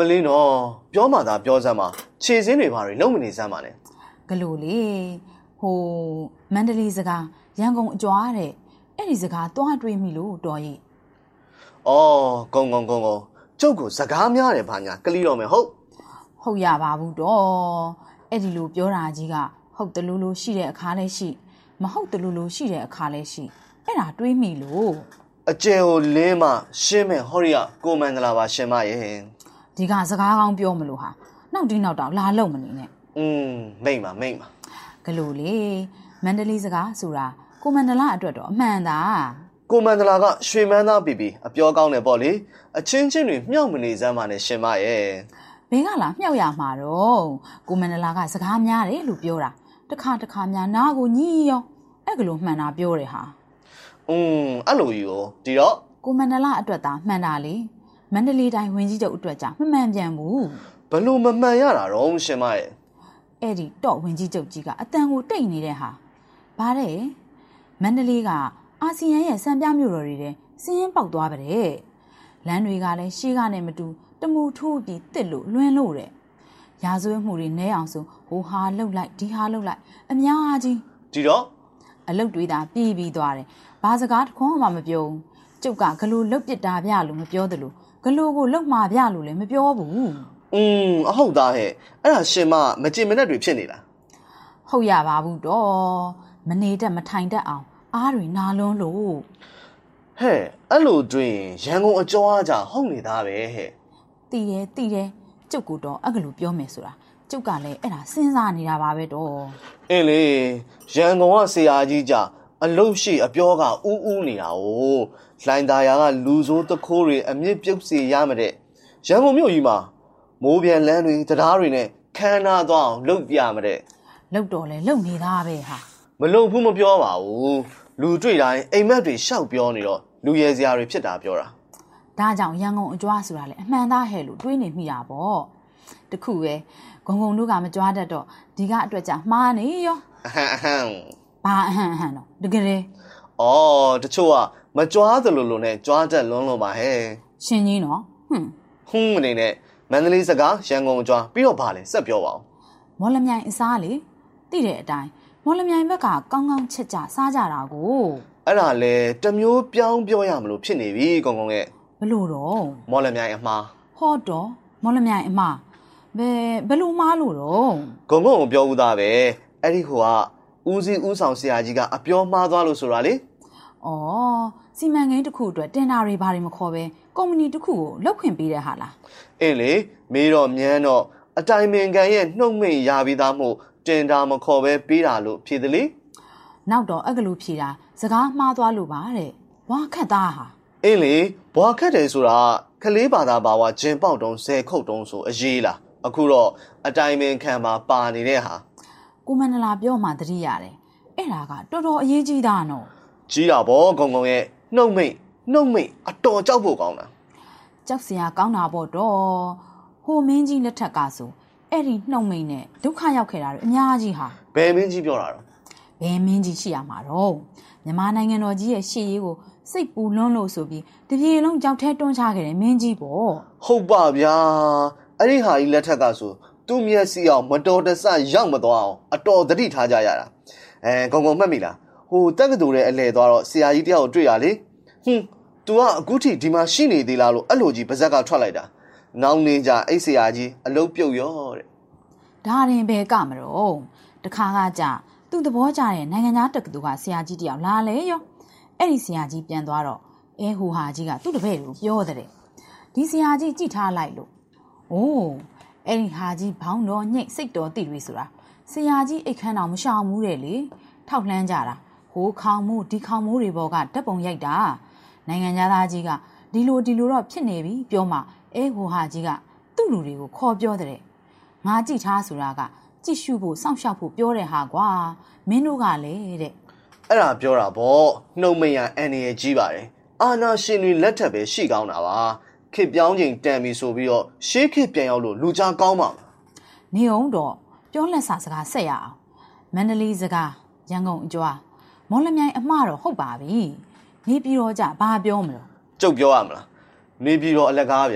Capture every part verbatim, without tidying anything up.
လေးနော်ပြောမှသာပြောစမ်းပါခြေစင်းတွေဘာတွေလုံးမနေစမ်းပါနဲ့ဂလိုလေဟိုမန္တလေးစကားရန်ကုန်အကြွားတဲ့အဲ့ဒီစကားသွားတွေးမိလို့တော်ရဲ့အော်ဂုံဂုံဂုံဂုံကျုပ်ကိုစကားများတယ်ဘာညာကလီတော့မယ်ဟုတ်ဟုတ်ရပါဘူးတော့အဲ့ဒီလိုပြောတာကြီးကဟုတ်တလူလူရှိတဲ့အခါလဲရှိမဟုတ်တလူလူရှိတဲ့အခါလဲရှိအဲ့ဒါတွေးမိလို့အကျယ်ကိုလင်းမရှင်းမဲ့ဟောရီယာကိုမန္တလာပါရှင်မရဲ့ဒီကစကားကောင်းပြောမလို့ဟာနောက်ဒီနောက်တော့လာလုံမနေနဲ့อืมမိတ်ပါမိတ်ပါဂလိုလေမန္တလေးစကားဆိုတာကိုမန္တလာအတွက်တော့အမှန်သာကိုမန္တလာကရွှေမန်းသားပြီပြီအပြောကောင်းတယ်ပေါ့လေအချင်းချင်းတွေမြောက်မနေစမ်းပါနဲ့ရှင်မရဲ့ဘင်းကလာမြောက်ရမှာတော့ကိုမန္တလာကစကားများတယ်လို့ပြောတာတခါတခါများနားကိုညှိရောအဲ့ကလိုမှန်တာပြောတယ်ဟာอืมအဲ့လိုကြီးရောဒီတော့ကိုမန္တလာအတွက်သာမှန်တာလေမန္တလေးတိုင်းဝင်ကြီးချုပ်အတွက်ကြမမှန်ပြန်ဘူးဘလို့မမှန်ရတာတော့ရှင်မရဲ့အဲ့ဒီတော့ဝင်ကြီးချုပ်ကြီးကအတန်ကိုတိတ်နေတဲ့ဟာဗါတဲ့မန္တလေးကအာဆီယံရဲ့စံပြမြို့တော်တွေတဲ့စင်းရင်ပေါက်သွားပါတဲ့လမ်းတွေကလည်းရှေးကနေမတူတမူထိုးပြီးတစ်လို့လွန်းလို့တဲ့ရာဇဝတ်မှုတွေနဲအောင်ဆိုဟိုဟာလှုပ်လိုက်ဒီဟာလှုပ်လိုက်အများကြီးဒီတော့အလုတ်တွေးတာပြီးပြီးသွားတယ်ဘာစကားတခွန်းမှမပြောဘူးကျုပ်ကဂလိုလှုပ်ပစ်တာဗျလို့မပြောသလိုဂလိုကိုလှုပ်မှာဗျလို့လည်းမပြောဘူးอืมအဟုတ်သားဟဲ့အဲ့ဒါရှင်မမကြင်မနဲ့တွေဖြစ်နေလားဟုတ်ရပါဘူးတော့မနေတတ်မထိုင်တတ်အောင်အားတွေနာလွန်းလို့ဟဲ့အဲ့လိုတွင်ရန်ကုန်အကျော်အားကြဟုတ်နေသားပဲဟဲ့တီးတယ်တီးတယ်ကျုပ်ကတော့အဲ့ကလိုပြောမယ်ဆိုတာကျုပ်ကလည်းအဲ့ဒါစဉ်းစားနေတာပါပဲတော့အင်းလေရန်ကုန်ကဆရာကြီးကြအလုတ်ရှိအပြောကဥဥနေတာ哦လိုင်းသားယာကလူဆိုးတခိုးတွေအမြင့်ပြုတ်စီရမတဲ့ရန်ကုန်မြို့ကြီးမှာမိုးပြန်လန်းတွေတရားတွေနဲ့ခမ်းနားသွားအောင်လှုပ်ပြမတဲ့လှုပ်တော့လေလှုပ်နေတာပဲဟာမလှုပ်ဘူးမပြောပါဘူးလူတွေ့တိုင်းအိမ်မက်တွေရှောက်ပြောနေတော့လူရဲစရာတွေဖြစ်တာပြောတာဒါကြောင့်ရန်ကုန်အကြွားဆိုတာလေအမှန်သားဟဲ့လို့တွေးနေမိတာပေါ့တခုပဲဂုံဂုံတို့ကမကြွားတတ်တော့ဒီကအတွက်ကြမှားနေရောအဟန်အဟန်ဘာအဟန်အဟန်တော့တကယ်လေအော်တချို့ကမကြွားသလိုလိုနဲ့ကြွားတတ်လွန်းလို့ပါဟဲ့ရှင်ကြီးနော်ဟွန်းဟွန်းမနေနဲ့မန္တလေးစကားရန်ကုန်ကြွားပြီးတော့ဗာလဲဆက်ပြောပါဦးမော်လမြိုင်အစားလေသိတဲ့အတိုင်းမော်လမြိုင်ဘက်ကကောင်းကောင်းချက်ကြစားကြတာကိုအဲ့ဒါလေတမျိုးပြောင်းပြောရမလို့ဖြစ်နေပြီကုံကုံရဲ့ဘလို့တော့မော်လမြိုင်အမှားဟောတော့မော်လမြိုင်အမှားဘယ်ဘလို့မားလို့တော့ကုံကုံကိုပြောဦးသားပဲအဲ့ဒီဟိုကဦးစီးဦးဆောင်ဆရာကြီးကအပြောမှားသွားလို့ဆိုတာလေဩစီမံကိန်းတစ်ခုအတွက်တင်တာတွေဘာတွေမခေါ်ပဲကုမ္ပဏီတစ်ခုကိုလောက်ခွင့်ပေးတဲ့ဟာလားအင်းလေမေးတော့မြန်းတော့အတိုင်ပင်ခံရဲ့နှုတ်မိန်ရပြီးသားမို့တင်တာမခေါ်ပဲပေးတာလို့ဖြေတယ်လေနောက်တော့အကလူဖြေတာစကားမှားသွားလို့ပါတဲ့ဘွားခတ်သားဟာအင်းလေဘွားခတ်တယ်ဆိုတာခလေးဘာသာဘာဝဂျင်ပေါက်တုံးဆယ်ခုတ်တုံးဆိုအရေးလားအခုတော့အတိုင်ပင်ခံမှာပါနေတဲ့ဟာကိုမန္တလာပြောမှတတိရတယ်အဲ့ဒါကတော်တော်အရေးကြီးတာနော်ကြီးတာဗောဂုံဂုံရဲ့နှုတ်မိတ်နှုတ်မိတ်အတော်ကြောက်ဖို့ကောင်းတာကြောက်စရာကောင်းတာပေါ့တော့ဟိုမင်းကြီးလက်ထက်ကဆိုအဲ့ဒီနှုတ်မိတ်နဲ့ဒုက္ခရောက်ခဲ့တာတွေအများကြီးဟာဘယ်မင်းကြီးပြောတာတော့ဘယ်မင်းကြီးရှိရမှာတော့မြန်မာနိုင်ငံတော်ကြီးရဲ့ရှေ့ရေးကိုစိတ်ပူလွန်းလို့ဆိုပြီးတပြေလုံးကြောက်ထဲတွန်းချခဲ့တဲ့မင်းကြီးပေါ့ဟုတ်ပါဗျာအဲ့ဒီဟာကြီးလက်ထက်ကဆိုသူ့မျက်စိအောင်မတော်တဆရောက်မသွားအောင်အတော်သတိထားကြရတာအဲဂုံဂုံမှတ်မိလားဟိုတက်ကတူတဲ့အလဲသွားတော့ဆရာကြီးတယောက်ကိုတွေ့ရလေဟွန်း तू ကအခုထိဒီမှာရှိနေသေးလားလို့အဲ့လိုကြီးပါဇက်ကထွက်လိုက်တာနောက်နေကြအဲ့ဆရာကြီးအလုံးပြုတ်ရောတဲ့ဒါရင်ဘယ်ကမတော့တခါကကြသူ့သဘောကျတဲ့နိုင်ငံသားတက္ကသိုလ်ကဆရာကြီးတယောက်လာလေရောအဲ့ဒီဆရာကြီးပြန်သွားတော့အဲဟိုဟာကြီးကသူ့တပည့်ကိုပြောတဲ့ဒီဆရာကြီးကြည့်ထားလိုက်လို့အိုးအဲ့ဒီဟာကြီးဘောင်းတော်ညိတ်စိတ်တော်တိတွေဆိုတာဆရာကြီးအိတ်ခမ်းတော်မရှောင်ဘူးတဲ့လေထောက်လှမ်းကြတာဟိုခေါင်မှုဒီခေါင်မှုတွေပေါ်ကဓာတ်ပုံရိုက်တာနိုင်ငံသားကြီးကဒီလိုဒီလိုတော့ဖြစ်နေပြီပြောမှအဲဟိုဟာကြီးကသူ့လူတွေကိုခေါ်ပြောတဲ့ငါကြည့်ထားဆိုတာကကြည့်ရှုဖို့စောင့်ရှောက်ဖို့ပြောတဲ့ဟာကွာမင်းတို့ကလည်းတဲ့အဲ့ဒါပြောတာဗောနှုတ်မရအန်ရကြီးပါတယ်အာနာရှင်တွေလက်ထပ်ပဲရှိကောင်းတာပါခေပြောင်းချိန်တန်ပြီဆိုပြီးတော့ရှေးခေပြန်ရောက်လို့လူကြားကောင်းပါနေအောင်တော့ပြောလက်စာစကားဆက်ရအောင်မန္တလေးစကားရန်ကုန်အကြွားမော်လမြိုင်အမှားတော့ဟုတ်ပါပြီနေပြည်တော်ကြဘာပြောမလို့ကျုပ်ပြောရမလားနေပြည်တော်အလက်ကားဗျာ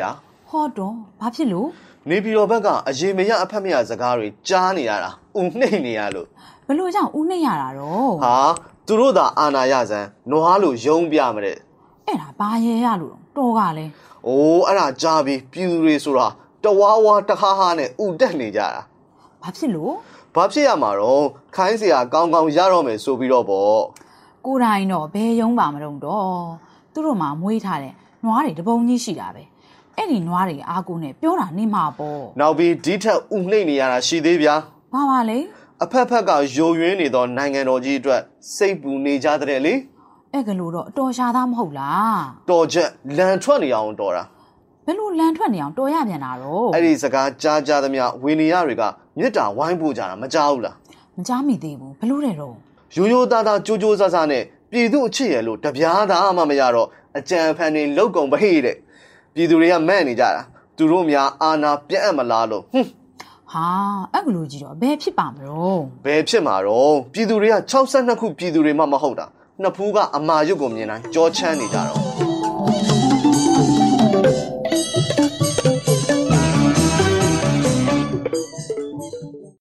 ဟောတော့ဘာဖြစ်လို့နေပြည်တော်ဘက်ကအရေးမရအဖက်မရစကားတွေကြားနေရတာဥနှိမ့်နေရလို့ဘလို့ကြောင့်ဦးနှိမ့်ရတာတော့ဟာသူတို့သာအာနာရစမ်းနွားလို့ယုံပြမတဲ့အဲ့ဒါဘာရဲရလို့တော့ကလဲအိုးအဲ့ဒါကြားပြီးပြည်သူတွေဆိုတာတဝါဝါတခါဟာနဲ့ဥတက်နေကြတာဘာဖြစ်လို့ဘာဖြစ်ရမှာတော့ခိုင်းเสียကောင်းကောင်းရတော့မယ်ဆိုပြီးတော့ပေါ့ကိုယ်တိုင်တော့ဘယ်ယုံပါမတော့တော့သူတို့မှမွေးထားတဲ့နွားတွေတပုံကြီးရှိတာပဲအဲ့ဒီနွားတွေအားကိုနဲ့ပြောတာနေမှာပေါ့နောက်ပြီးဒီထက်ဥနှိမ့်နေရတာရှိသေးဗျာဘာပါလဲအဖက်ဖက်ကယိုယွင်းနေသောနိုင်ငံတော်ကြီးအတွက်စိတ်ပူနေကြတဲ့လေအဲ့ကလေးတော့အတော်ရှာသားမဟုတ်လားတော်ချက်လန်ထွက်နေအောင်တော်တာဘယ်လိုလန်ထွက်နေအောင်တော်ရပြန်တာတော့အဲ့ဒီစကားကြားကြသမျှဝီနီရတွေကမြစ်တာဝိုင်းပို့ကြတာမကြောက်ဘူးလားမကြားမိသေးဘူးဘလို့တဲ့တော့ရိုးရိုးသားသားကြိုးကြိုးဆဆနဲ့ပြည်သူအချစ်ရလို့တပြားသားမှမရတော့အကြံဖန်တွေလောက်ကုန်ပဲဟိတဲ့ပြည်သူတွေကမန့်နေကြတာသူတို့များအာနာပြတ်အပ်မလားလို့ဟွန်းဟာအဲ့ကလေးကြီးတော့ဘယ်ဖြစ်ပါမလို့ဘယ်ဖြစ်မှာတော့ပြည်သူတွေက၆၂ခုပြည်သူတွေမှမဟုတ်တာနှစ်ဖူးကအမာရွတ်ကိုမြင်တိုင်းကြောချမ်းနေကြတော့